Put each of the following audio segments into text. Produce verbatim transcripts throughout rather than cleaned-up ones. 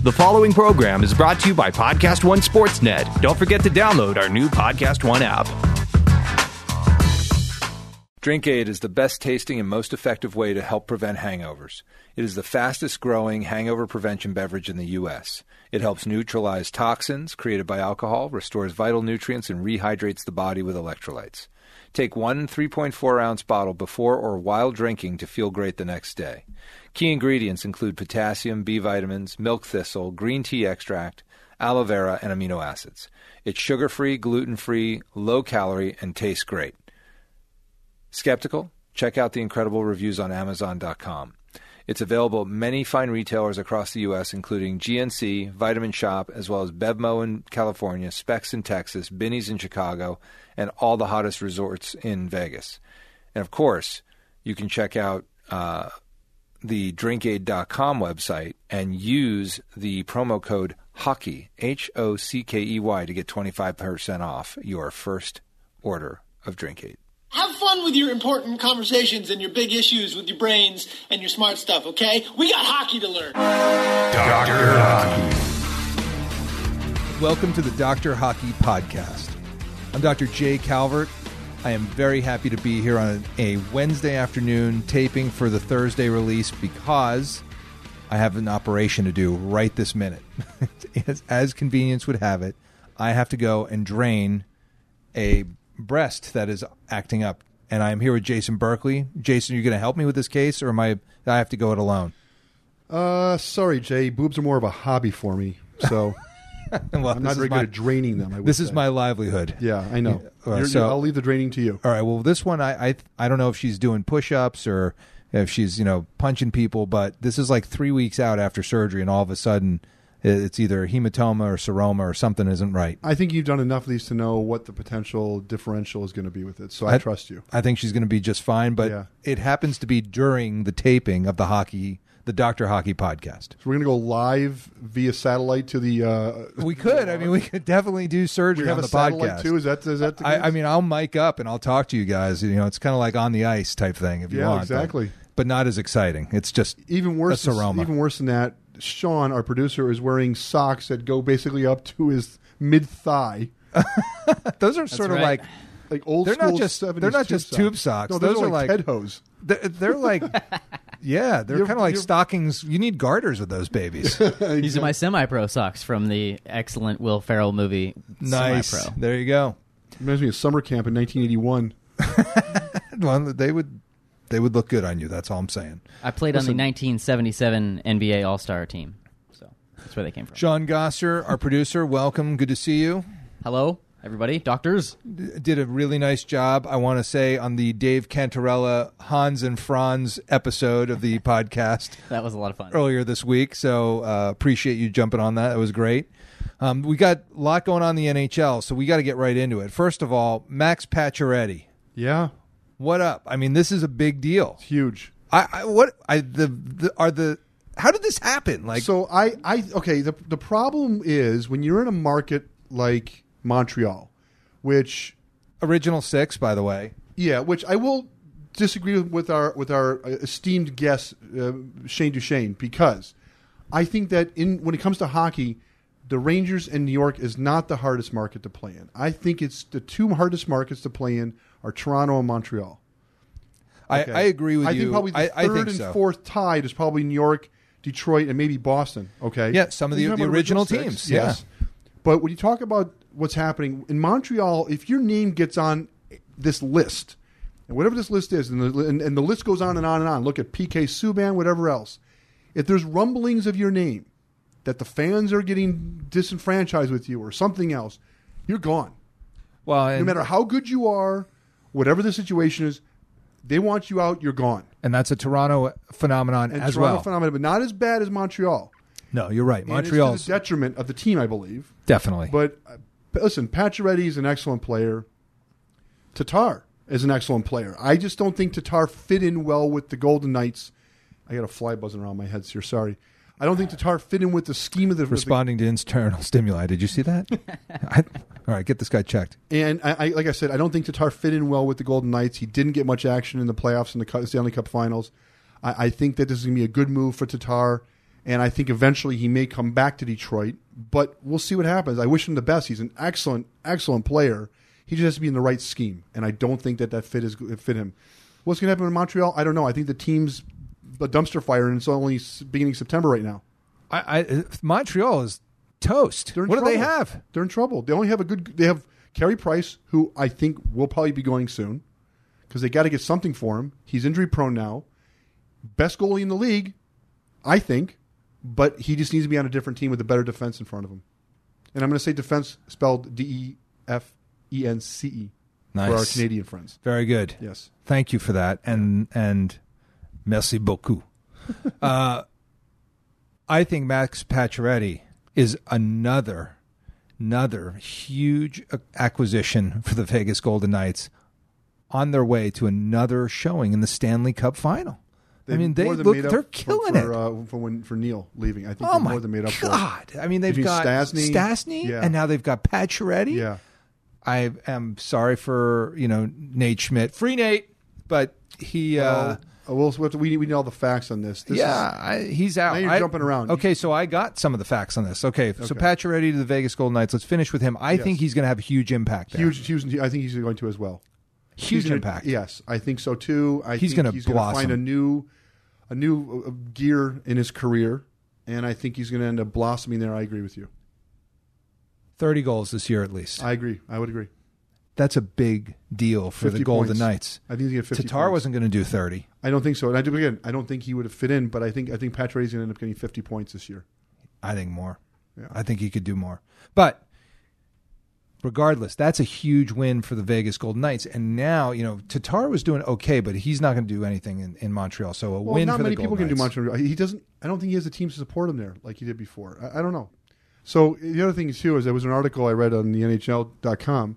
The following program is brought to you by Podcast One Sportsnet. Don't forget to download our new Podcast One app. Drinkade is the best tasting and most effective way to help prevent hangovers. It is the fastest growing hangover prevention beverage in the U S. It helps neutralize toxins created by alcohol, restores vital nutrients, and rehydrates the body with electrolytes. Take one three point four ounce bottle before or while drinking to feel great the next day. Key ingredients include potassium, B vitamins, milk thistle, green tea extract, aloe vera, and amino acids. It's sugar-free, gluten-free, low-calorie, and tastes great. Skeptical? Check out the incredible reviews on Amazon dot com. It's available at many fine retailers across the U S, including G N C, Vitamin Shop, as well as Bevmo in California, Specs in Texas, Binny's in Chicago, and all the hottest resorts in Vegas. And, of course, you can check out uh, the drinkade dot com website and use the promo code HOCKEY, H O C K E Y, to get twenty-five percent off your first order of Drinkade. Have fun with your important conversations and your big issues with your brains and your smart stuff, okay? We got hockey to learn. Doctor Hockey. Welcome to the Doctor Hockey Podcast. I'm Doctor Jay Calvert. I am very happy to be here on a Wednesday afternoon taping for the Thursday release because I have an operation to do right this minute. as, as convenience would have it, I have to go and drain a breast that is acting up, and I'm here with Jason Berkeley. Jason, are you going to help me with this case, or am I? I have to go it alone? Uh, sorry, Jay. Boobs are more of a hobby for me, so well, I'm not very my, good at draining them. I would this say. is my livelihood. Yeah, I know. Uh, You're, so you're, I'll leave the draining to you. All right. Well, this one, I, I I don't know if she's doing push-ups or if she's you know punching people, but this is like three weeks out after surgery, and all of a sudden, it's either hematoma or seroma or something isn't right. I think you've done enough of these to know what the potential differential is going to be with it, so I, I trust you. I think she's going to be just fine, but yeah. It happens to be during the taping of the hockey, the Doctor Hockey podcast. So we're going to go live via satellite to the... Uh, we could. I mean, we could definitely do surgery we have on a the satellite podcast. Too? Is that, is that the I, I mean, I'll mic up and I'll talk to you guys. You know, it's kind of like on the ice type thing if you yeah, want. exactly. But, but not as exciting. It's just even worse. a seroma. Even worse than that, Sean, our producer, is wearing socks that go basically up to his mid-thigh. Those are That's sort right. of like... Like old they're school not just seventies they're not tube just socks. tube socks. No, those, those are are like like Ted hose. They're, they're like yeah, they're You're- kind of like you're- stockings. You need garters with those babies. These are my semi-pro socks from the excellent Will Ferrell movie. Nice. Semi-pro. There you go. Reminds me of summer camp in nineteen eighty-one. Well, they would they would look good on you. That's all I'm saying. I played Listen. on the nineteen seventy-seven N B A All-Star team, so that's where they came from. Sean Gosser, our producer, welcome. Good to see you. Hello, everybody, doctors. D- did a really nice job, I want to say, on the Dave Cantarella, Hans and Franz episode of the podcast That was a lot of fun. earlier this week. So uh, appreciate you jumping on that. It was great. Um, we got a lot going on in the N H L, so we got to get right into it. First of all, Max Pacioretty. Yeah, What up? I mean, this is a big deal. it's huge. I, I what I the, the are the how did this happen? Like, So I, I okay. The the problem is when you're in a market like Montreal, which original six, by the way. yeah, which I will disagree with our with our esteemed guest uh, Shane Duchesne, because I think that in when it comes to hockey, the Rangers and New York is not the hardest market to play in. I think it's the two hardest markets to play in are Toronto and Montreal. Okay. I, I agree with I you. think probably the I, third I think and so. fourth tied is probably New York, Detroit, and maybe Boston. Okay, Yeah, some of the- You're talking the about original six, teams, Yes, but when you talk about what's happening in Montreal, if your name gets on this list, and whatever this list is, and the, and, and the list goes on and on and on. Look at P K Subban, whatever else. If there's rumblings of your name that the fans are getting disenfranchised with you or something else, you're gone. Well, No and, matter how good you are, whatever the situation is, they want you out, you're gone. and that's a Toronto phenomenon And as Toronto well. phenomenon, but not as bad as Montreal. No, you're right. And Montreal's it's to the detriment of the team, I believe. definitely. But uh, listen, Pacioretty is an excellent player. Tatar is an excellent player. I just don't think Tatar fit in well with the Golden Knights. I got a fly buzzing around my head here. Sorry. I don't think Tatar fit in with the scheme of the Responding to internal stimuli. Did you see that? I, all right, get this guy checked. And I, I, like I said, I don't think Tatar fit in well with the Golden Knights. He didn't get much action in the playoffs and the Stanley Cup Finals. I, I think that this is going to be a good move for Tatar. And I think eventually he may come back to Detroit, but we'll see what happens. I wish him the best. He's an excellent, excellent player. He just has to be in the right scheme, and I don't think that that fit is fit him. What's going to happen in Montreal? I don't know. I think the team's a dumpster fire, and it's only beginning September right now. I, I Montreal is toast. What trouble. do they have? They're in trouble. They only have a good. They have Carey Price, who I think will probably be going soon, because they got to get something for him. He's injury prone now. Best goalie in the league, I think, but he just needs to be on a different team with a better defense in front of him. And I'm going to say defense spelled D E F E N C E Nice. For our Canadian friends. Very good. Yes. Thank you for that, and and merci beaucoup. uh, I think Max Pacioretty is another another huge acquisition for the Vegas Golden Knights on their way to another showing in the Stanley Cup Final. They've I mean, they more than look, made up they're killing for, for, it. Uh, for, when, for Neil leaving. I think Oh, they're my more than made up God. for. I mean, they've You mean got Stastny? Stastny, Yeah. and now they've got Pacioretty. Yeah. I am sorry for, you know, Nate Schmidt. Free Nate, but he... Uh, Uh, we'll, we'll, we, need, we need all the facts on this. this yeah, is, I, he's out. now you're I- jumping around. Okay, so I got some of the facts on this. Okay, so Okay. Pacioretty to the Vegas Golden Knights. Let's finish with him. I Yes. think he's going to have a huge impact there. huge, huge. I think he's going to as well. Huge He's gonna- impact. Yes, I think so too. I He's think gonna he's going to blossom. find a new, a new uh, gear in his career, and I think he's going to end up blossoming there. I agree with you. thirty goals this year at least. I agree. I would agree. That's a big deal for the fifty Golden points. Knights. I think he's going to get fifty. Tatar points. wasn't going to do thirty. I don't think so. And I do again. I don't think he would have fit in, but I think I think Pacioretty's going to end up getting fifty points this year. I think more. Yeah. I think he could do more. But regardless, that's a huge win for the Vegas Golden Knights. And now, you know, Tatar was doing okay, but he's not going to do anything in, in Montreal. So a Well, win not for many the people Golden can Knights. do Montreal. He doesn't. I don't think he has the teams to support him there like he did before. I, I don't know. So the other thing too is there was an article I read on the N H L dot com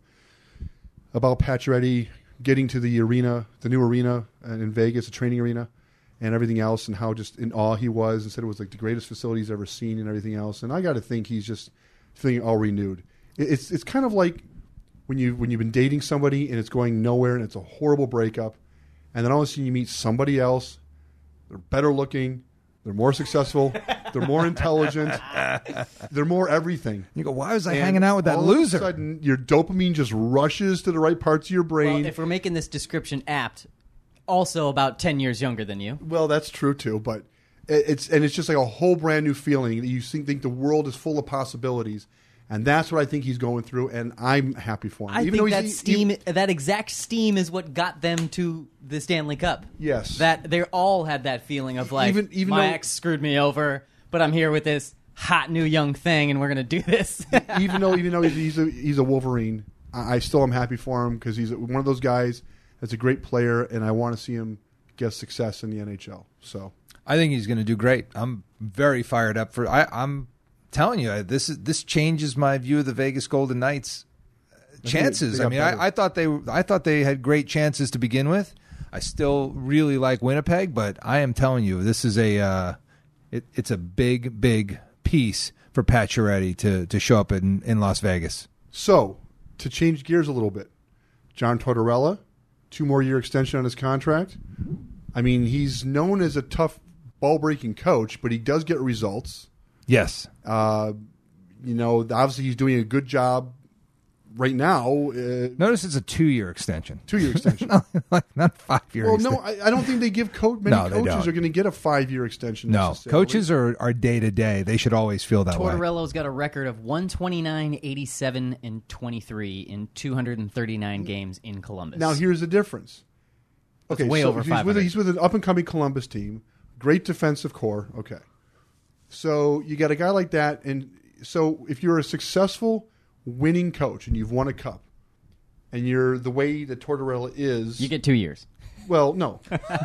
about Pacioretty getting to the arena, the new arena in Vegas, the training arena, and everything else, and how just in awe he was, and said it was like the greatest facility he's ever seen, and everything else. And I got to think he's just feeling all renewed. It, it's it's kind of like when you when you've been dating somebody and it's going nowhere, and it's a horrible breakup, and then all of a sudden you meet somebody else. They're better looking. They're more successful. They're more intelligent. They're more everything. You go, why was I And hanging out with that all loser? Of a sudden, your dopamine just rushes to the right parts of your brain. Well, if we're making this description apt, also about ten years younger than you. Well, that's true too, but it- it's and it's just like a whole brand new feeling. You think, think the world is full of possibilities, and that's what I think he's going through. And I'm happy for him. I Even though think he's- that he- steam, he- that exact steam, is what got them to the Stanley Cup. Yes. that they all had that feeling of like, Even- even my though- ex screwed me over, but I'm here with this hot new young thing, and we're gonna do this. even though even though he's, he's a he's a Wolverine, I, I still am happy for him because he's one of those guys that's a great player, and I want to see him get success in the N H L. So I think he's going to do great. I'm very fired up for. I, I'm telling you, this is this changes my view of the Vegas Golden Knights' chances. they I got mean, better. I, I thought they I thought they had great chances to begin with. I still really like Winnipeg, but I am telling you, this is a uh, it, it's a big big piece for Pacioretty to to show up in, in Las Vegas. So, to change gears a little bit, John Tortorella, two more year extension on his contract. I mean, he's known as a tough ball breaking coach, but he does get results. Yes, Uh, you know, obviously he's doing a good job right now. Uh, notice it's a two year extension, two year extension. like not five year. Well, no, I, I don't think they give co- many No, they coaches don't. are going to get a five year extension. no, necessarily. coaches are are day to day. They should always feel that way. Tortorella's got a record of one twenty-nine, eighty-seven, and twenty-three in two hundred thirty-nine games in Columbus. Now here's the difference. That's Okay, way so over he's with, five hundred. he's with an up and coming Columbus team, great defensive core. Okay, so you got a guy like that, and so if you're a successful winning coach and you've won a cup, and you're the way that Tortorella is, you get two years. well, no,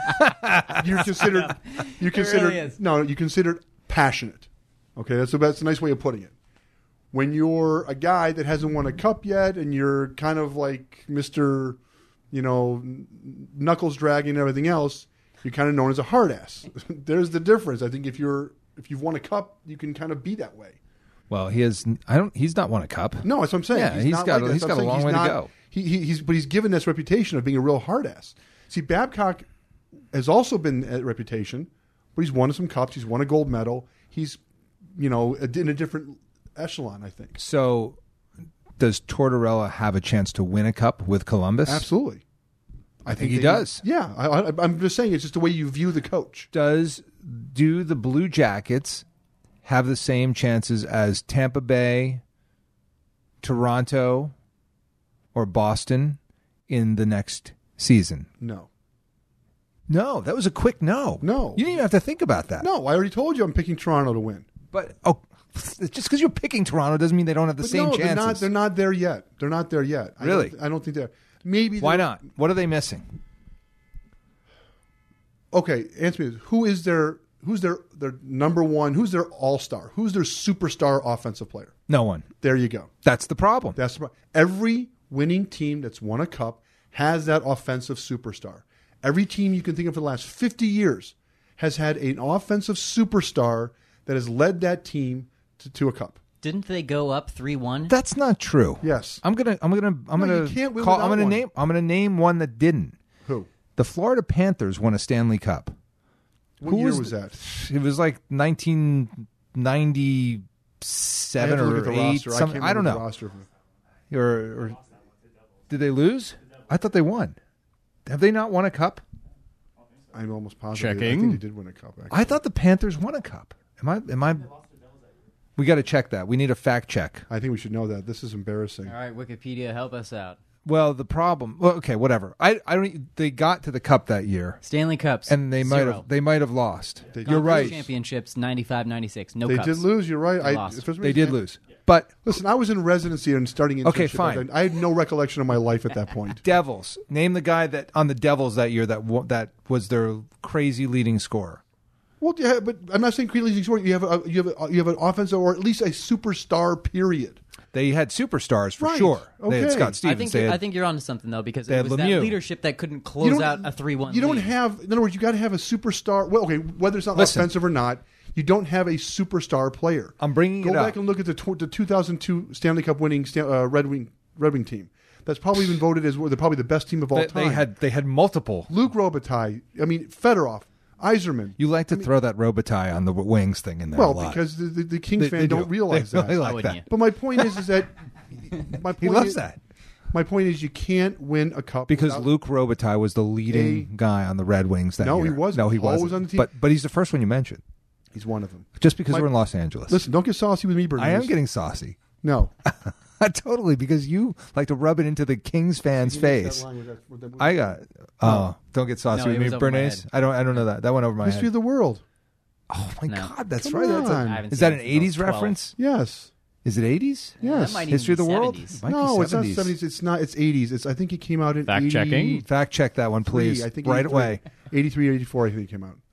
you're considered you considered really is. no, you considered passionate. Okay, that's a, that's a nice way of putting it. When you're a guy that hasn't won a cup yet, and you're kind of like Mister, you know, knuckles dragging and everything else, you're kind of known as a hard ass. There's the difference. I think if you're if you've won a cup, you can kind of be that way. Well, he has. I don't. He's not won a cup. No, that's what I'm saying. Yeah, he's not got- like that. he's So I'm got a saying long he's way to not- go. He, he, he's but he's given this reputation of being a real hard ass. See, Babcock has also been a reputation, but he's won some cups. He's won a gold medal. he's, you know, in a different echelon, I think. So does Tortorella have a chance to win a cup with Columbus? Absolutely. I think he they- does. Yeah, I, I, I'm just saying it's just the way you view the coach. Does do the Blue Jackets have the same chances as Tampa Bay, Toronto, or Boston in the next season? No. No, that was a quick no. No. You didn't even have to think about that. No, I already told you I'm picking Toronto to win. But oh, just because you're picking Toronto doesn't mean they don't have the But same no, chances. they're not. They're not there yet. They're not there yet. I Really? don't, I don't think they're. Maybe. Why they're- not? What are they missing? Okay, answer me this. Who is their who's their their number one? Who's their all star? Who's their superstar offensive player? No one. There you go. That's the problem. That's the pro- every winning team that's won a cup has that offensive superstar. Every team you can think of for the last fifty years has had an offensive superstar that has led that team to, to a cup. Didn't they go up three one? That's not true. Yes. I'm gonna. I'm gonna. I'm No, gonna. you can't win call, without I'm gonna one. name. I'm gonna name one that didn't. Who? The Florida Panthers won a Stanley Cup. What Who year was was, the- that? It was like nineteen I ninety-seven have to look or at the eight. roster. I, Something. can't I, don't remember know. the roster. Or, or did they lose? I thought they won. Have they not won a cup? I'm almost positive. I Checking. think they did win a cup. Actually. I thought the Panthers won a cup. Am I? Am I? We got to check that. We need a fact check. I think we should know that. This is embarrassing. All right, Wikipedia, help us out. Well, the problem. Well, okay, whatever. I. I don't. They got to the cup that year, Stanley Cups. and they might zero. have. They might have lost. They You're did right. lose. Championships ninety-five ninety-six. No They cups. did lose. You're right. They I, lost. if there's They did reason- lose, but Listen, I was in residency and starting internship. Okay, fine. I had no recollection of my life at that point. Devils. Name the guy that on the Devils that year that wa- that was their crazy leading scorer. Well, yeah, but I'm not saying creating sport. You have a, you have a, you have an offensive or at least a superstar. Period. They had superstars for Right. sure. They had Okay. Scott I Stevens. think they you're, had, I think you're onto something though, because they it had was Lemieux. that leadership that couldn't You close don't- out a three one. You don't lead. have. In other words, you got to have a superstar. Well, okay, whether it's not Listen. offensive or not, you don't have a superstar player. I'm bringing Go it back up. and look at the, tw- the two thousand two Stanley Cup winning Stan- uh, Red Wing Red Wing team. That's probably been voted as the probably the best team of all they, time. they had they had multiple. Luke Robitaille. I mean, Fedorov, Yzerman. You like to throw that Robitaille on the wings thing in there Well, a lot. because the, the, the Kings They- fan they don't do. realize They that. really Why like wouldn't that. you? But my point is, is that my point He loves is, that My point is, you can't win a cup because without- Luke Robitaille was the leading A- guy on the Red Wings that No, year. he wasn't. No, he Paul was wasn't. on the team. But but he's the first one you mentioned. He's one of them. Just because My- we're in Los Angeles. Listen, don't get saucy with me, Bernice. I am getting saucy. no. Totally, because you like to rub it into the Kings fans' face. I got. Oh, don't get saucy No, with it me, was over my Bernays. head. I don't. I don't know that. That went over my History head. of the world. Oh my No. God, that's Come right. That's a- on. I haven't is seen that it an since eighties twelve. reference? Yes. Is it eighties? Yeah, Yes. that might even History of be the world? seventies. Might be No, it's not seventies. seventies. It's not. It's eighties. It's. I think it came out in Fact eighty, checking. Fact check that one, please. I think right eighty-three. away. eighty-three, eighty-four, I think it came out.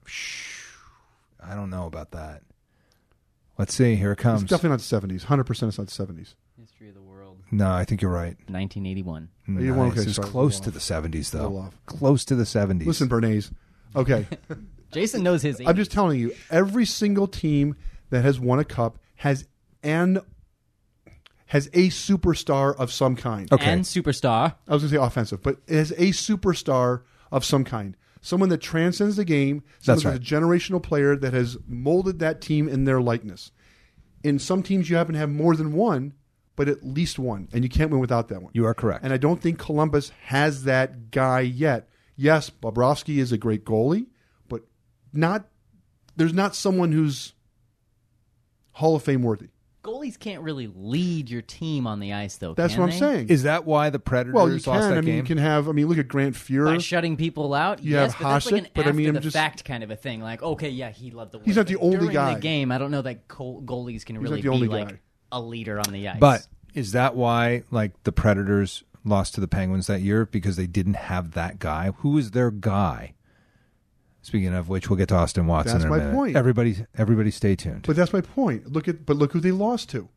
I don't know about that. Let's see. Here it comes. It's definitely not seventies. one hundred percent it's not seventies. History of the world. No, I think you're right. nineteen eighty-one. Nice. want- okay, it's sorry, close a to little the seventies, A though. little off. Close to the seventies. Listen, Bernays. Okay. Jason knows his. I'm just telling you, every single team that has won a cup has an has a superstar of some kind. Okay. And superstar. I was going to say offensive, but it has a superstar of some kind. Someone that transcends the game. Someone That's right. that's a generational player that has molded that team in their likeness. In some teams, you happen to have more than one, but at least one, and you can't win without that one. You are correct. And I don't think Columbus has that guy yet. Yes, Bobrovsky is a great goalie, but not. There's not someone who's Hall of Fame worthy. Goalies can't really lead your team on the ice, though. That's can what I'm they? saying. Is that why the Predators well, you lost can. that I mean, game? you can have. I mean, look at Grant Fuhrer. By shutting people out, You yes, have but that's like Hasek, an but I after mean, I'm the just- fact kind of a thing. Like, okay, yeah, he loved the. He's win, not the but only during guy. the game, I don't know that co- goalies can not really the be only like guy. a leader on the ice. But is that why, like, the Predators lost to the Penguins that year because they didn't have that guy? Who is their guy? Speaking of which, we'll get to Austin Watson That's in a my minute. point. Everybody, everybody, stay tuned. But that's my point. Look at. But look who they lost to.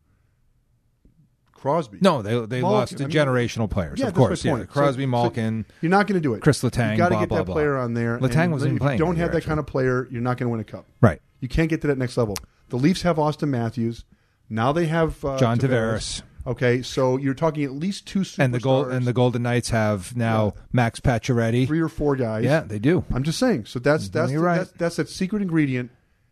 Crosby. no, they they Malkin, lost to I mean- generational players, Yeah, of that's my course. Yeah, point. Crosby, So- so Malkin. You're not going to do it. Chris Letang, You got to blah, get blah, that blah. player on there. Letang and wasn't even if playing you don't that have year, that kind of player, you're not going to win a cup. right. You can't get to that next level. The Leafs have Austin Matthews. Now they have uh, John Tavares. Okay, so you're talking at least two superstars. And the gold and the Golden Knights have now Yeah. Max Pacioretty. three or four guys. Yeah, they do. I'm just saying. So that's that's you're the- right. that's, that's that secret ingredient.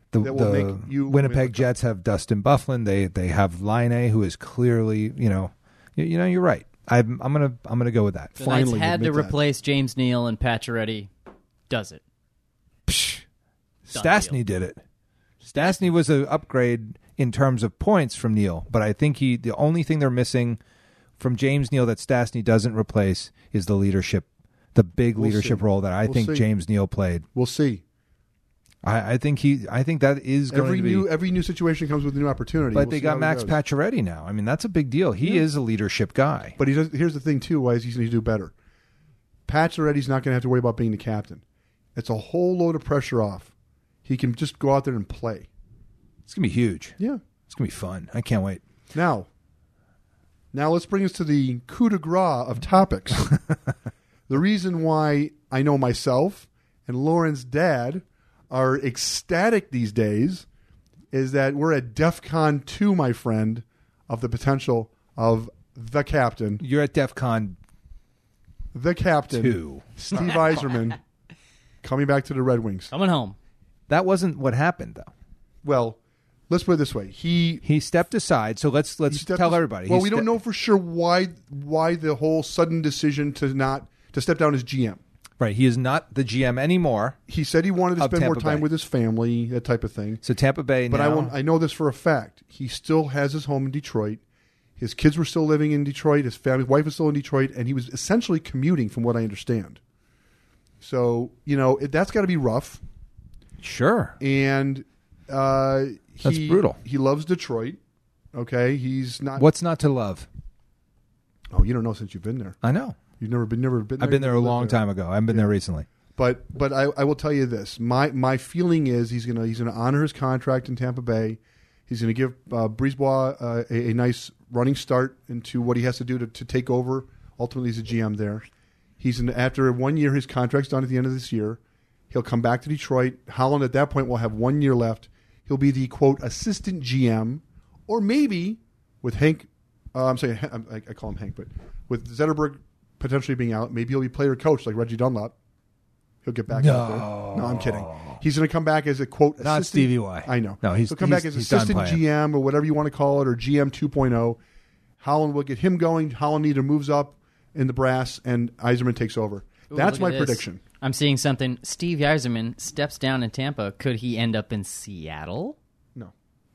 The, that will the make you Winnipeg Jets have Dustin Byfuglien. They they have Laine, who is clearly, you know, you, you know, you're right. I'm I'm gonna I'm gonna go with that. The Finally, Knights had to admit that. replace James Neal and Pacioretty. Does it? Psh, Done Stastny deal. did it. Stastny was an upgrade in terms of points from Neal, but I think he the only thing they're missing from James Neal that Stastny doesn't replace is the leadership, the big We'll leadership see. role that I We'll think see. James Neal played. We'll see. I, I think he I think that is going Every to be. new every new situation comes with a new opportunity. but We'll they see got how it Max goes. Pacioretty now. I mean, that's a big deal. He Yeah. is a leadership guy. But he does, here's the thing too. Why is he going to do better? Pacioretty's not going to have to worry about being the captain. It's a whole load of pressure off. He can just go out there and play. It's going to be huge. Yeah. It's going to be fun. I can't wait. Now, now let's bring us to the coup de grace of topics. The reason why I know myself and Lauren's dad are ecstatic these days is that we're at DEF CON two, my friend, of the potential of the captain, You're at DEF CON the captain, two. Steve Yzerman, coming back to the Red Wings. Coming home. That wasn't what happened, though. Well, let's put it this way: he He stepped aside. So let's he let's stepped tell as- everybody. Well, He we don't ste- know for sure why why the whole sudden decision to not to step down as G M. Right. He is not the G M anymore. He said he wanted to Of spend more Tampa time Bay. with his family, that type of thing. So Tampa Bay But now. I won't, I know this for a fact. He still has his home in Detroit. His kids were still living in Detroit. His family, his wife is still in Detroit, and he was essentially commuting, from what I understand. So you know it, that's got to be rough. Sure. And uh, he, That's brutal. He loves Detroit. Okay, he's not. What's not to love? Oh, you don't know since you've been there. I know. You've never been, never been. There, I've been there a never lived long time ago. I haven't been there recently. But but I, I will tell you this. My my feeling is he's gonna he's gonna honor his contract in Tampa Bay. He's gonna give uh, Brisebois uh, a, a nice running start into what he has to do to, to take over. Ultimately, he's a G M there. He's in, after one year, his contract's done at the end of this year. He'll come back to Detroit. Holland at that point will have one year left. He'll be the quote assistant G M, or maybe with Hank. Uh, I'm saying I, I call him Hank, but with Zetterberg potentially being out, maybe he'll be player coach like Reggie Dunlop. He'll get back out there. No, I'm kidding. He's going to come back as a quote assistant. Not Stevie Y. I know. No, he's he'll come he's- back as he's done assistant playing. G M or whatever you want to call it, or G M two point oh. Holland will get him going. Holland either moves up in the brass, and Yzerman takes over. Ooh, That's look my at this. prediction. I'm seeing something. Steve Yzerman steps down in Tampa. Could he end up in Seattle? No.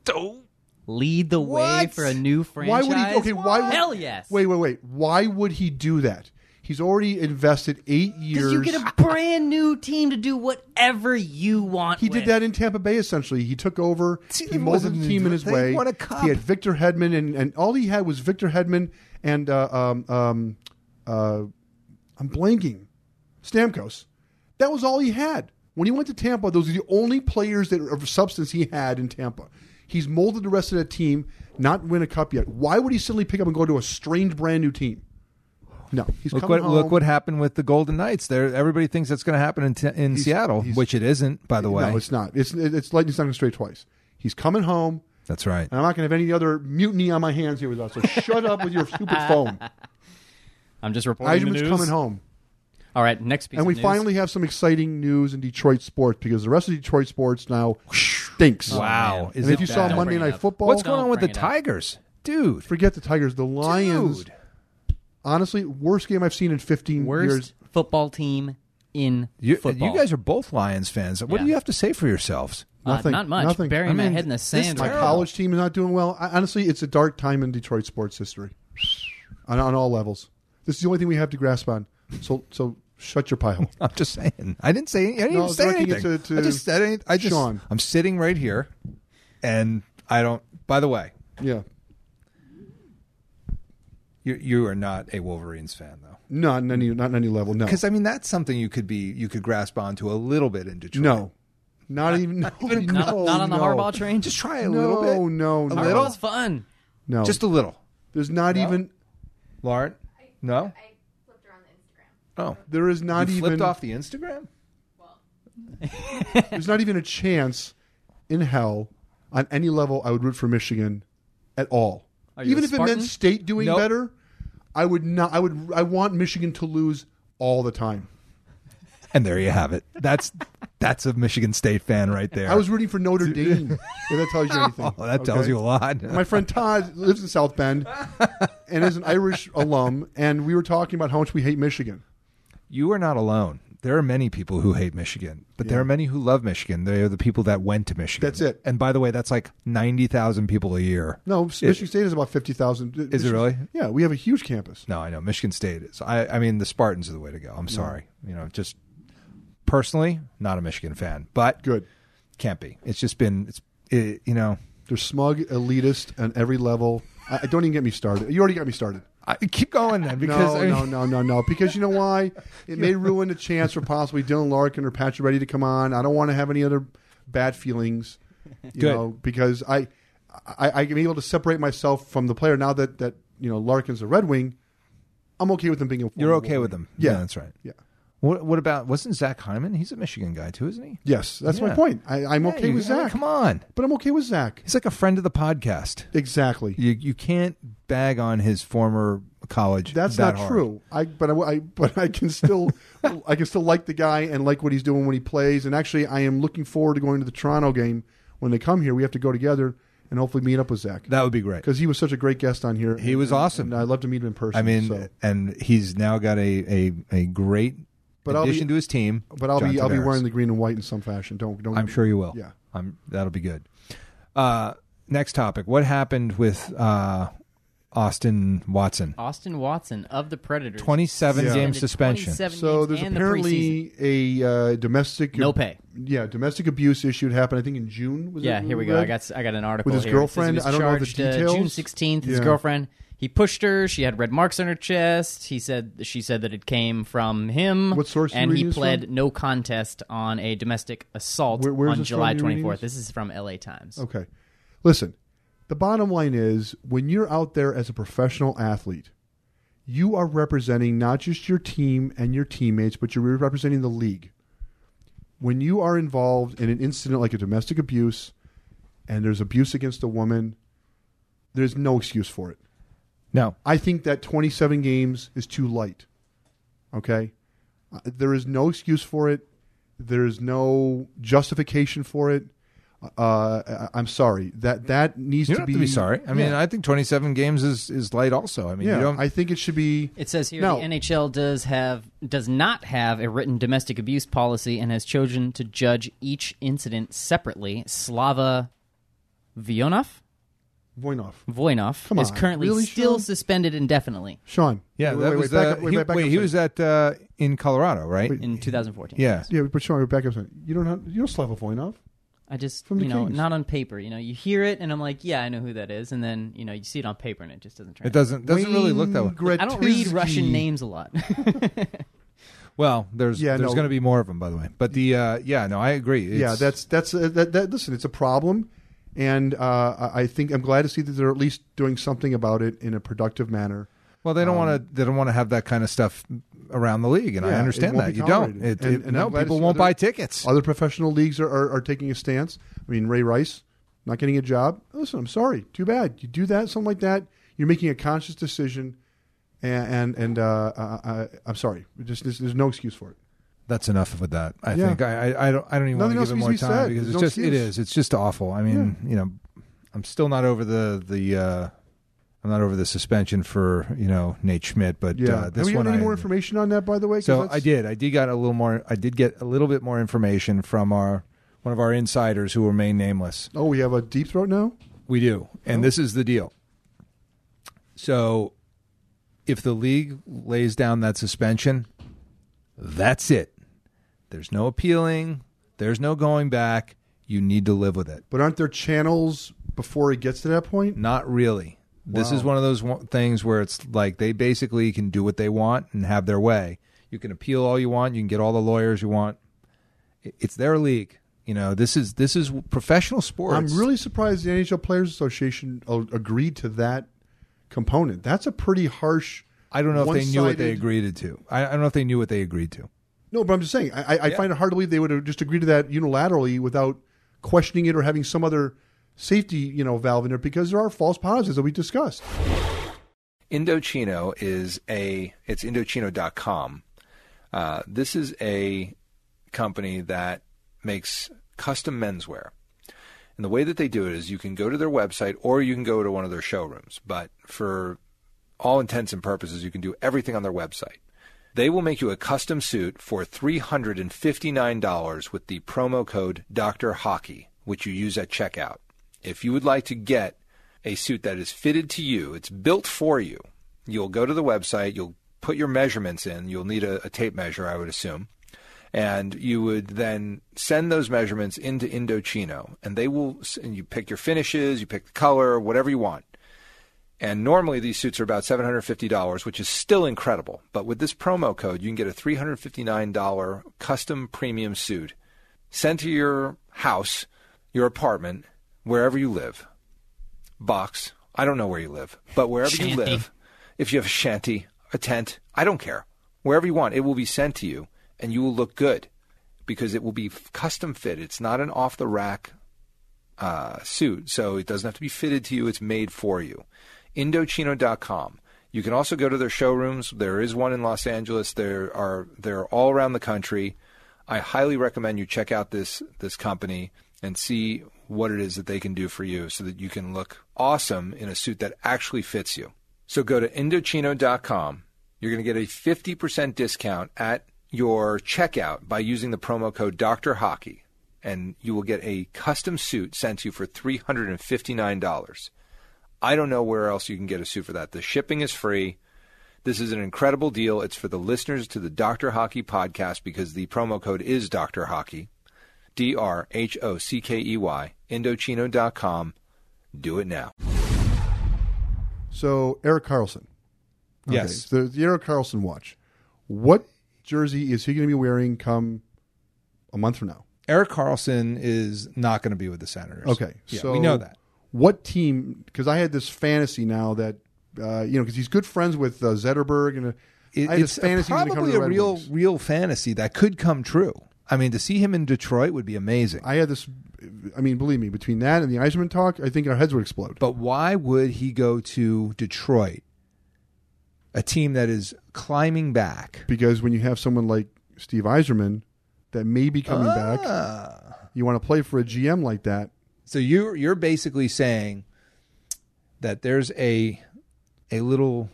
Lead the way What? for a new franchise? Why would he? Okay, why? Would, Hell yes. Wait, wait, wait. Why would he do that? He's already invested eight years. Because you get a brand new team to do whatever you want. He with. did that in Tampa Bay, essentially. He took over. See, He it molded wasn't- the team in his they way. won a cup. He had Victor Hedman, and, and all he had was Victor Hedman and uh, um, um, uh, I'm blanking, Stamkos. That was all he had. When he went to Tampa, those are the only players that of substance he had in Tampa. He's molded the rest of that team, not win a cup yet. Why would he suddenly pick up and go to a strange brand new team? No, he's Look coming what home. look what happened with the Golden Knights. There, everybody thinks that's going to happen in t- in He's- Seattle, he's- which it isn't, by the way. No, it's not. It's it's lightning's not going to straight twice. He's coming home. That's right. And I'm not going to have any other mutiny on my hands here with us. So shut up with your stupid phone. I'm just reporting the Yzerman's news. coming home. All right, next piece And we of news. finally have some exciting news in Detroit sports because the rest of Detroit sports now stinks. Wow. man. Is And it if you bad? saw Don't Monday bring it Night up. Football, What's Don't going on with the bring it up. Tigers? Dude. forget the Tigers. The Lions, Dude. honestly, worst game I've seen in fifteen Worst years. football team in You, football. you guys are both Lions fans. What Yeah. do you have to say for yourselves? Uh, Nothing. not much. Nothing. Burying I my mean, head in the this sand. My right terrible. college team is not doing well. I, honestly, it's a dark time in Detroit sports history on, on all levels. This is the only thing we have to grasp on. So, so shut your pie hole. I'm just saying. I didn't say. I didn't No, I even was say directing it anything. to- to I just said anything. I just. Sean. I'm sitting right here, and I don't. By the way, Yeah. you you are not a Wolverines fan though, Not on any, not on any level. No. because I mean that's something you could be you could grasp onto a little bit in Detroit. No. Not even. No, Not, no, not on the no. Harbaugh train. Just try a No, little bit. no, a no. little, Harbaugh's fun. No. just a little. There's not even. Lauren, no. I flipped her on the Instagram. Oh, There is not you even. flipped off the Instagram. There's not even a chance in hell on any level I would root for Michigan at all. Are you Even a if it meant Spartan? state doing Nope. better, I would not. I would. I want Michigan to lose all the time. And there you have it. That's That's a Michigan State fan right there. I was rooting for Notre Dame. If that tells you anything. Oh, that tells you a lot. My friend Todd lives in South Bend and is an Irish alum, and we were talking about how much we hate Michigan. You are not alone. There are many people who hate Michigan, but yeah. there are many who love Michigan. They are the people that went to Michigan. That's it. And by the way, that's like ninety thousand people a year. No, it, Michigan State is about fifty thousand. Is it really? Yeah, we have a huge campus. No, I know. Michigan State is. I, I mean, the Spartans are the way to go. I'm sorry. No. You know, just personally, not a Michigan fan, but good. Can't be. It's just been, it's it, you know. They're smug, elitist on every level. I, I don't even get me started. You already got me started. I, keep going then, because no, I mean, no, no, no, no. Because you know why? It may ruin the chance for possibly Dylan Larkin or Patrick Reddy to come on. I don't want to have any other bad feelings, you Good. know, because I, I, I can be able to separate myself from the player now that that you know Larkin's a Red Wing. I'm okay with him being a. You're okay with him, yeah. yeah, that's right. Yeah. What, what about, wasn't Zach Hyman? He's a Michigan guy too, isn't he? Yes, that's yeah. my point. I, I'm yeah, okay you, with Zach. Come on. But I'm okay with Zach. He's like a friend of the podcast. Exactly. You you can't bag on his former college. That's that not hard. true. I but I, I but I can still I can still like the guy and like what he's doing when he plays. And actually, I am looking forward to going to the Toronto game when they come here. We have to go together and hopefully meet up with Zach. That would be great, because he was such a great guest on here. He and, was awesome. And I'd love to meet him in person. I mean, so. and he's now got a a, a great but addition be, to his team. But I'll John be I'll be Tavares. wearing the green and white in some fashion. Don't don't. I'm sure you will. Yeah. I'm. That'll be good. Uh, next topic. What happened with uh, Austin Watson? Austin Watson of the Predators. twenty-seven Yeah. game Suspended suspension. twenty-seven So games there's and the apparently a uh, domestic No pay. Yeah, domestic abuse issue that happened. I think in June. Was Yeah, it, here we go. I got I got an article With his here. It says he girlfriend? was I don't know the charged, uh, details. June sixteenth. His Yeah. girlfriend. He pushed her. She had red marks on her chest. He said she said that it came from him. What source are you And he reading this pled from? no contest on a domestic assault Where- where's on this from July you're reading twenty-fourth. this? This is from L A Times. Okay. Listen, the bottom line is when you're out there as a professional athlete, you are representing not just your team and your teammates, but you're representing the league. When you are involved in an incident like a domestic abuse and there's abuse against a woman, there's no excuse for it. No. I think that twenty-seven games is too light. Okay? Uh, there is no excuse for it. There is no justification for it. Uh, I- I'm sorry. That that needs You to don't be. have to be sorry. I mean, Yeah. I think twenty-seven games is, is light also. I mean, yeah, you don't. I think it should be. It says here No. the N H L does have does not have a written domestic abuse policy and has chosen to judge each incident separately. Slava Voinov Voinov. Voinov Come is on. currently Really, still Sean? suspended indefinitely Sean. yeah, wait, that wait, was. wait, back uh, up, wait, he, back up wait, a he was second. at uh, in Colorado, right? Wait. in two thousand fourteen. Yeah. Yeah, but Sean, back up a second. You don't have, you don't Slava Voinov. I just From the you know Kings. not on paper. You know, you hear it and I'm like, yeah, I know who that is, and then you know you see it on paper and it just doesn't translate. It doesn't doesn't really look that way. Wayne I don't read Gretzky. Russian names a lot. Well, there's Yeah, there's no. going to be more of them, by the way. But the uh, yeah, no, I agree. It's, Yeah, that's that's uh, that, that. Listen, it's a problem, and uh, I I think I'm glad to see that they're at least doing something about it in a productive manner. well, they don't um, want to they don't want to have that kind of stuff around the league, and Yeah, I it understand won't that. be You don't. tolerated. It, And- it- and I'm no, glad to people see won't other- buy tickets. Other professional leagues are, are, are taking a stance. I mean, Ray Rice not getting a job. Listen, I'm sorry. Too bad. You do that, something like that. You're making a conscious decision, and and, and uh, uh, uh, I'm sorry. Just there's, there's no excuse for it. That's enough of that. I Yeah. think I, I I don't I don't even Nothing want to give it else more needs to be time said. because There's it's no just it excuse. is it's just awful. I mean, you know, I'm still not over the the uh, I'm not over the suspension for you know Nate Schmidt, but Yeah. uh, this Have you one got any I, more information on that, by the way? 'Cause So that's- I did. I did got a little more. I did get a little bit more information from our one of our insiders who remain nameless. Oh, we have a deep throat now. We do, and Oh. this is the deal. So, if the league lays down that suspension, that's it. There's no appealing. There's no going back. You need to live with it. But aren't there channels before it gets to that point? Not really. This Wow. is one of those one- things where it's like they basically can do what they want and have their way. You can appeal all you want. You can get all the lawyers you want. It- It's their league. You know, this is this is professional sports. I'm really surprised the N H L Players Association uh, agreed to that component. That's a pretty harsh. I don't know if they knew what they one-sided- agreed to. I, I don't know if they knew what they agreed to. No, but I'm just saying. I, I Yeah. find it hard to believe they would have just agreed to that unilaterally without questioning it or having some other safety, you know, valve in there, because there are false positives that we discussed. Indochino is a, it's Indochino dot com. Uh, this is a company that makes custom menswear. And the way that they do it is you can go to their website or you can go to one of their showrooms. But for all intents and purposes, you can do everything on their website. They will make you a custom suit for three hundred fifty-nine dollars with the promo code Doctor Hockey, which you use at checkout. If you would like to get a suit that is fitted to you, it's built for you, you'll go to the website, you'll put your measurements in, you'll need a, a tape measure, I would assume, and you would then send those measurements into Indochino, and they will, and you pick your finishes, you pick the color, whatever you want. And normally these suits are about seven hundred fifty dollars, which is still incredible. But with this promo code, you can get a three hundred fifty-nine dollars custom premium suit sent to your house, your apartment, wherever you live. Box. I don't know where you live, but wherever Shanty. you live, if you have a shanty, a tent, I don't care. Wherever you want, it will be sent to you, and you will look good because it will be custom fit. It's not an off-the-rack uh, suit, so it doesn't have to be fitted to you. It's made for you. Indochino dot com. You can also go to their showrooms. There is one in Los Angeles. There are they're all around the country. I highly recommend you check out this this company and see what it is that they can do for you so that you can look awesome in a suit that actually fits you. So go to Indochino dot com. You're going to get a fifty percent discount at your checkout by using the promo code Doctor Hockey, and you will get a custom suit sent to you for three hundred fifty-nine dollars. I don't know where else you can get a suit for that. The shipping is free. This is an incredible deal. It's for the listeners to the Doctor Hockey podcast because the promo code is Doctor Hockey. D R H O C K E Y. Indochino dot com. Do it now. So, Erik Karlsson. Okay, Yes. so the Erik Karlsson watch. What jersey is he going to be wearing come a month from now? Erik Karlsson is not going to be with the Senators. Okay. Yeah, so we know that. What team? Because I had this fantasy now that, uh, you know, because he's good friends with uh, Zetterberg. And uh, It, I had it's this fantasy he's gonna come probably to the a Red real, Wings. real fantasy that could come true. I mean, to see him in Detroit would be amazing. I had this, I mean, believe me, between that and the Yzerman talk, I think our heads would explode. But why would he go to Detroit, a team that is climbing back? Because when you have someone like Steve Yzerman that may be coming Ah. back, you want to play for a G M like that. So you're you're basically saying that there's a a little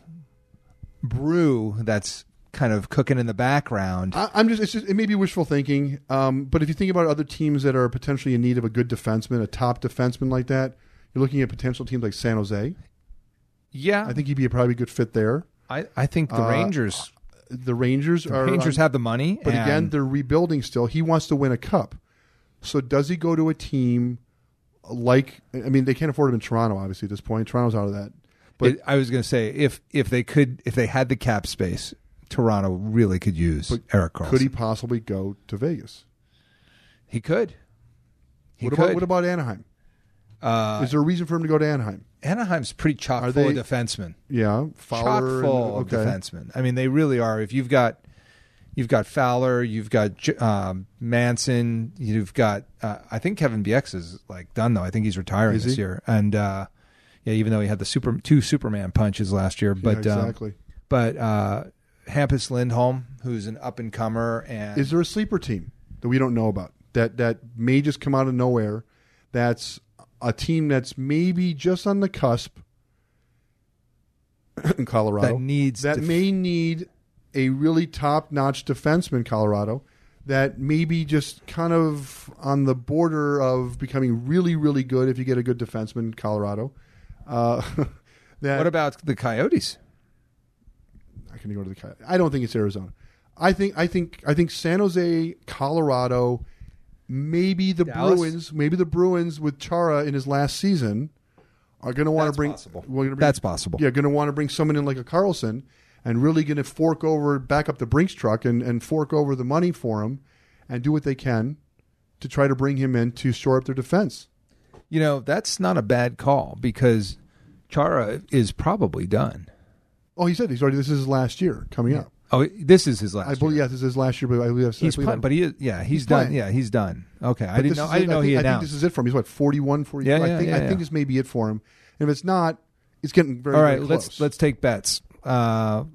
brew that's kind of cooking in the background. I, I'm just, it's just, it may be wishful thinking, um, but if you think about other teams that are potentially in need of a good defenseman, a top defenseman like that, you're looking at potential teams like San Jose. Yeah, I think he'd be a probably good fit there. I, I think the Uh, Rangers The Rangers the are Rangers have the money, but and again, they're rebuilding still. He wants to win a cup, so does he go to a team like? I mean, they can't afford him in Toronto, obviously at this point. Toronto's out of that. But it, I was going to say if if they could if they had the cap space, Toronto really could use But Erik Karlsson. could he possibly go to Vegas? He could. He what could. about what about Anaheim? Uh, Is there a reason for him to go to Anaheim? Anaheim's pretty chock Are full they- of defensemen. Yeah, Fowler. Chock and- full of okay. defensemen. I mean, they really are. If you've got you've got Fowler, you've got J- um, Manson, you've got uh, I think Kevin Bieksa is like done though. I think he's retiring Is this he? year. And uh, yeah, even though he had the super two Superman punches last year, but yeah, um, exactly. but uh, Hampus Lindholm, who's an up and comer, and Is there a sleeper team that we don't know about that that may just come out of nowhere? That's a team that's maybe just on the cusp in Colorado that needs that def- may need a really top-notch defenseman. Colorado that may be just kind of on the border of becoming really, really good if you get a good defenseman. Colorado. Uh, that What about the Coyotes? I can go to the. Coy- I don't think it's Arizona. I think I think I think San Jose, Colorado, maybe the Dallas? Bruins, maybe the Bruins with Chara in his last season are going to want to That's bring. possible. we're gonna bring- That's possible. Yeah, going to want to bring someone in like a Carlson and really going to fork over, back up the Brinks truck and, and fork over the money for him and do what they can to try to bring him in to shore up their defense. You know, that's not a bad call because Chara is probably done. Oh, he said he's already. This is his last year coming up. Oh, this is his last. I believe year. yes, this is his last year, but I believe he's I believe playing, but he is, yeah, he's, He's done. playing. Yeah, he's done. Okay, I But didn't this know. is I didn't it. know think, he I announced. think this is it for him. He's what forty-one, forty-two. Yeah, yeah, I think yeah, I yeah. think this may be it for him. And if it's not, it's getting very, All right, very let's close. let's take bets. Uh,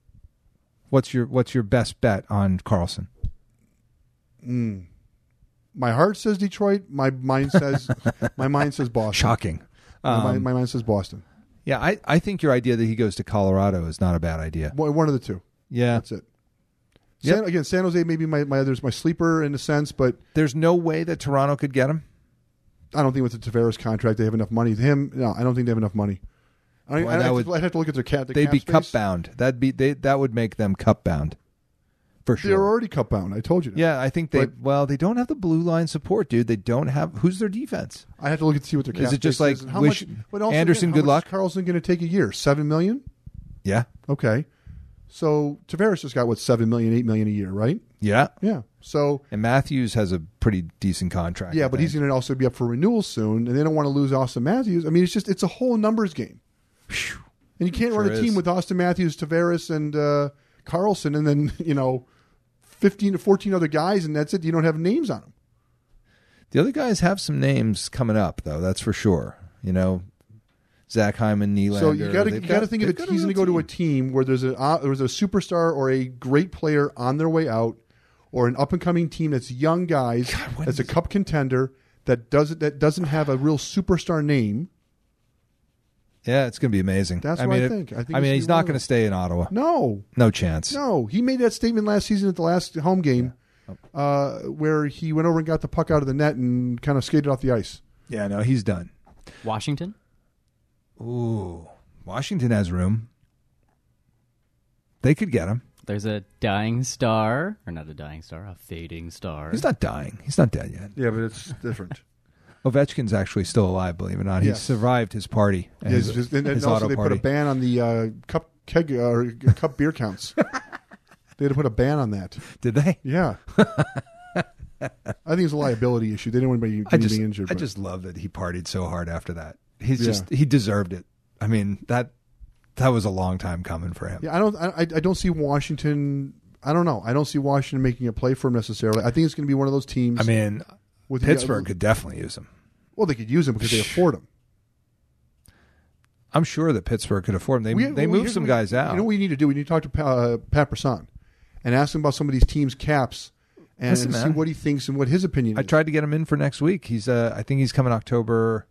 what's your what's your best bet on Karlsson? my heart says Detroit. My mind says my mind says Boston. Shocking. My, Um, mind, my mind says Boston. Yeah, I, I think your idea that he goes to Colorado is not a bad idea. One one of the two. Yeah. That's it. Yep. San, again, San Jose may be my, my others, my sleeper in a sense, but There's no way that Toronto could get him? I don't think with the Tavares contract they have enough money. Him, no, I don't think they have enough money. I mean, Well, I'd, that have would- to, I'd have to look at their cap. The They'd cap be space. cup bound. That'd be they, that would make them cup bound. For sure. They're already cup bound. I told you that. Yeah, I think they But- well, they don't have the blue line support, dude. They don't have who's their defense? I have to look and see what their cap Is it just space like is and how wish much, but also, Anderson again, how good much luck? is Carlson going to take a year? Seven million. Yeah. Okay, so Tavares just got what seven million, eight million a year, right? Yeah. Yeah. So And Matthews has a pretty decent contract. yeah, I but he's think. going to also be up for renewal soon, and they don't want to lose Austin Matthews. I mean, it's just it's a whole numbers game, and you can't Sure run a team is. with Austin Matthews, Tavares, and uh, Carlson, and then you know fifteen to fourteen other guys, and that's it. You don't have names on them. The other guys have some names coming up, though. That's for sure. You know, Zach Hyman, Nylander. So you got to you They've got to think of they've it. got He's going to real go to a team. team where there's a uh, there's a superstar or a great player on their way out, or an up and coming team that's young guys, when that's a does- cup contender that doesn't that doesn't have a real superstar name. Yeah, it's going to be amazing. That's I what mean, I it- think. I think I it's mean, gonna he's be not one of going to those. stay in Ottawa. No, No chance. no, he made that statement last season at the last home game, uh, where he went over and got the puck out of the net and kind of skated off the ice. Yeah, no, he's done. Washington? Ooh, Washington has room. They could get him. There's a dying star, or not a dying star, a fading star. He's not dying. He's not dead yet. Yeah, but it's different. Ovechkin's actually still alive, believe it or not. He Yes. survived his party. Yeah, his, it's just- and, and his also auto they party. put a ban on the uh, cup keg uh, or cup beer counts. They had to put a ban on that. Did they? Yeah. I think it's a liability issue. They didn't want anybody I just, getting injured. I but- just love that he partied so hard after that. He's Yeah. just he deserved it. I mean that that was a long time coming for him. yeah, I don't. I, I don't see Washington. I don't know. I don't see Washington making a play for him necessarily. I think it's going to be one of those teams. I mean, with the- Pittsburgh could definitely use him. well, they could use him because they afford him. I'm sure that Pittsburgh could afford him. They We- they we- moved some we- guys out. You know what we need to do? We need to talk to Pa- uh, Pat Brisson and ask him about some of these teams' caps and, Listen, see man. what he thinks and what his opinion I is. tried to get him in for next week. He's uh, I think he's coming October.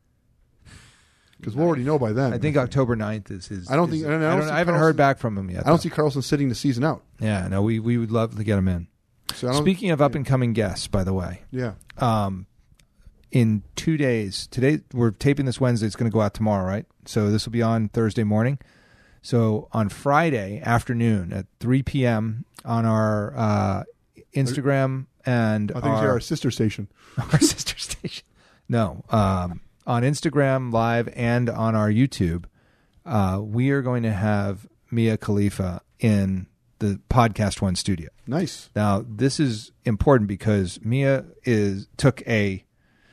Because we'll already know by then. I think October ninth is his. I don't is- think- I don't- I I, don't don't, see I haven't Carlson- heard back from him yet. I don't though. see Carlson sitting the season out. Yeah, no, we we would love to get him in. So I don't, Speaking of up and coming guests, by the way, yeah, um, in two days, today we're taping this Wednesday. It's going to go out tomorrow, right? So this will be on Thursday morning. So on Friday afternoon at three p.m. on our uh, Instagram and I think it's our, our sister station. our sister station. No, um, on Instagram Live and on our YouTube, uh, we are going to have Mia Khalifa in the Podcast One studio. Nice. Now, this is important because Mia is took a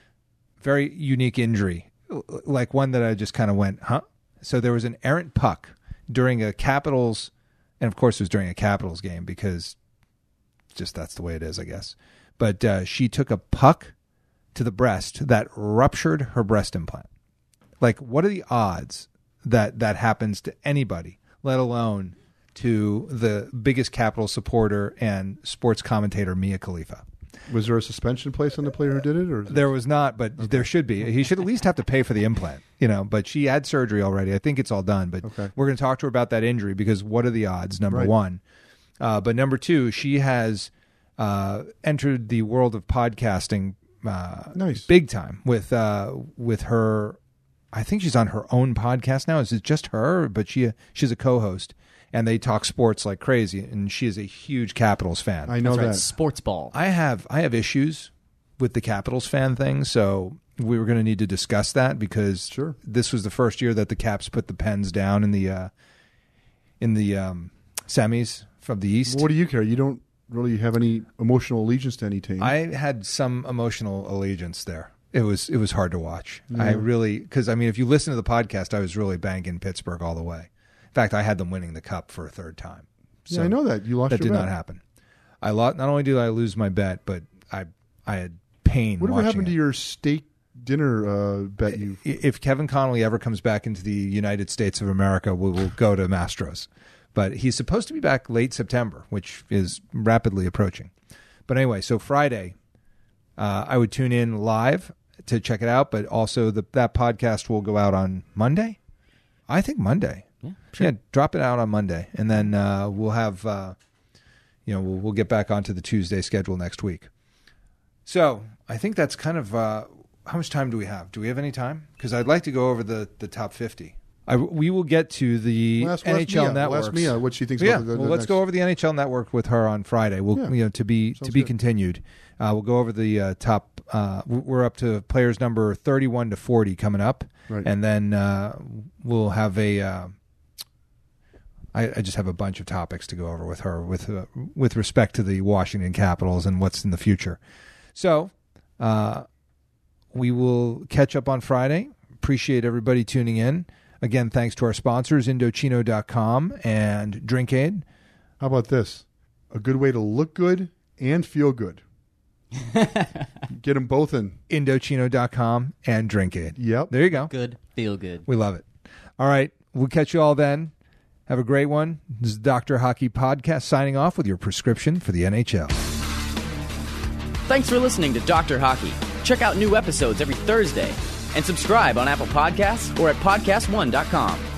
very unique injury, like one that I just kind of went, huh? So there was an errant puck during a Capitals, and of course it was during a Capitals game because just that's the way it is, I guess. But uh, she took a puck to the breast that ruptured her breast implant. Like, what are the odds that that happens to anybody, let alone to the biggest Capital supporter and sports commentator, Mia Khalifa? Was there a suspension placed on the player who did it, or is it- There was not, but there should be. He should at least have to pay for the implant, you know. But she had surgery already. I think it's all done. But Okay. we're going to talk to her about that injury because what are the odds? Number Right. one, uh, but number two, she has uh, entered the world of podcasting uh, Nice. big time with uh, with her. I think she's on her own podcast now. Is it just her? But she she's a co-host, and they talk sports like crazy. And she is a huge Capitals fan. I know That's right, that. sports ball. I have I have issues with the Capitals fan thing, so we were going to need to discuss that because Sure. this was the first year that the Caps put the pens down in the uh, in the um, semis from the East. What do you care? You don't really have any emotional allegiance to any team. I had some emotional allegiance there. It was it was hard to watch. I really because I mean if you listen to the podcast, I was really banging Pittsburgh all the way. In fact, I had them winning the cup for a third time. yeah, I know that you lost That your did bet. not happen. I lost. Not only did I lose my bet, but I I had pain. Whatever watching happened it. to your steak dinner uh, bet? You If Kevin Connolly ever comes back into the United States of America, we will go to Mastros. But he's supposed to be back late September, which is rapidly approaching. But anyway, so Friday, uh, I would tune in live to check it out. But also, the, that podcast will go out on Monday. I think Monday. Yeah, sure. Yeah, drop it out on Monday, and then uh, we'll have, uh, you know, we'll, we'll get back onto the Tuesday schedule next week. So I think that's kind of uh, how much time do we have? Do we have any time? Because I'd like to go over the, the top fifty. I, we will get to the We'll ask- N we'll H ask L Mia. network. We'll ask Mia what she thinks Yeah, about the, the well, let's next- go over the N H L network with her on Friday. We'll, Yeah. you know, to be Sounds to be good. continued. Uh, we'll go over the uh, top. Uh, we're up to players number thirty-one to forty coming up, Right. and then uh, we'll have a. Uh, I, I just have a bunch of topics to go over with her with uh, with respect to the Washington Capitals and what's in the future. So uh, we will catch up on Friday. Appreciate everybody tuning in. Again, thanks to our sponsors, Indochino dot com and DrinkAid. How about this? A good way to look good and feel good. Get them both in. Indochino dot com and DrinkAid. Yep. There you go. Good, feel good. We love it. All right. We'll catch you all then. Have a great one. This is Doctor Hockey Podcast signing off with your prescription for the N H L. Thanks for listening to Doctor Hockey. Check out new episodes every Thursday and subscribe on Apple Podcasts or at podcast one dot com.